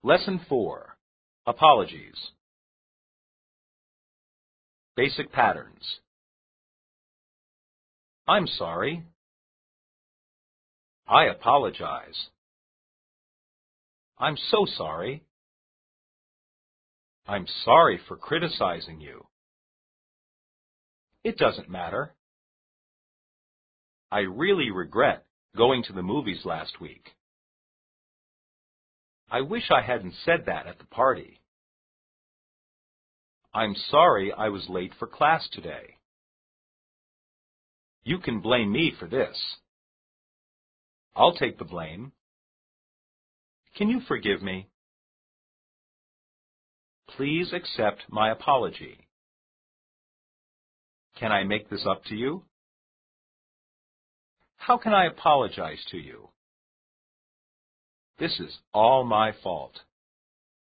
Lesson 4. Apologies. Basic patterns. I'm sorry. I apologize. I'm so sorry. I'm sorry for criticizing you. It doesn't matter. I really regret going to the movies last week. I wish I hadn't said that at the party. I'm sorry I was late for class today. You can blame me for this. I'll take the blame. Can you forgive me? Please accept my apology. Can I make this up to you? How can I apologize to you? This is all my fault.